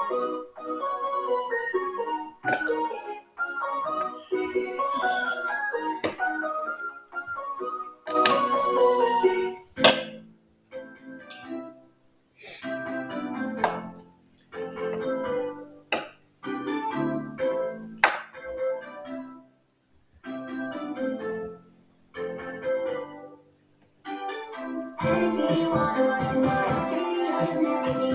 Anything you want, I want to know. Anything else, and everything